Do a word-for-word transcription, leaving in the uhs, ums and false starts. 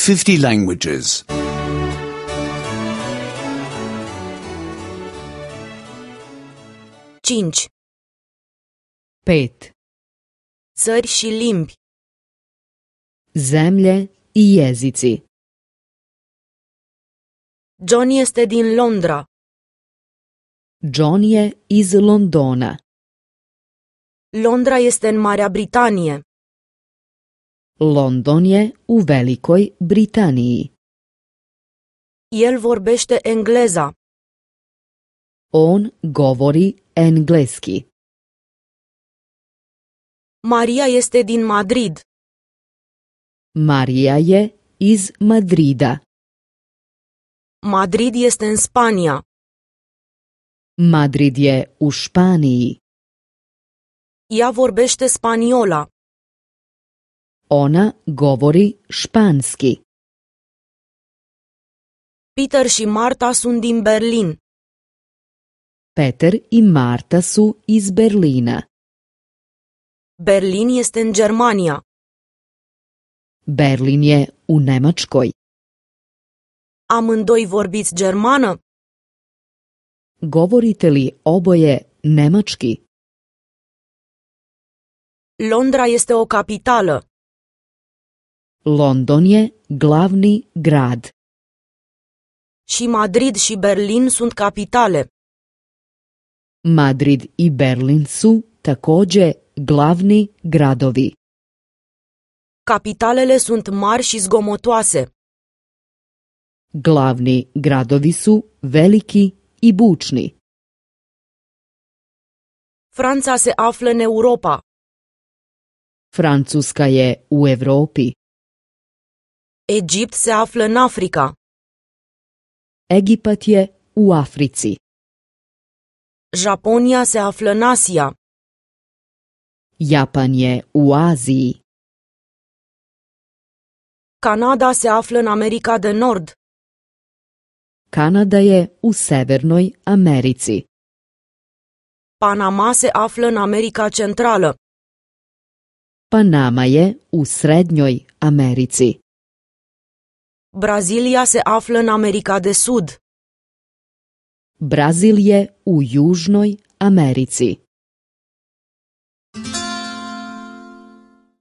fifty languages. cinci. Pet. Țări și limbi. Zemlje i jezici. John este din Londra. John je iz Londona. Londra este în Marea Britanie. London je u Velikoj Britaniji. El vorbește engleza. On govori engleski. Maria este din Madrid. Marija je iz Madrida. Madrid este în Spania. Madrid je u Španiji. Ea vorbește spaniola. Ona govori španski. Peter și Marta sunt din Berlin. Peter i Marta su iz Berlina. Berlin este în Germania. Berlin je u Nemačkoj. Amândoi vorbiți germană? Govorite li oboje nemački? Londra este o capitală. London je glavni grad. Și Madrid și Berlin sunt capitale. Madrid i Berlin su takođe glavni gradovi. Capitalele sunt mari și zgomotoase. Glavni gradovi su veliki i bučni. Franța se află în Europa. Francuska je u Evropi. Egipt se află în Africa. Egipat je u Africi. Japonia se află în Asia. Japan je u Aziji. Canada se află în America de Nord. Kanada je u Severnoj Americi. Panama se află în America Centrală. Panama je u Srednjoj Americi. Brazilia se află în America de Sud. Brazil je u Južnoj Americi.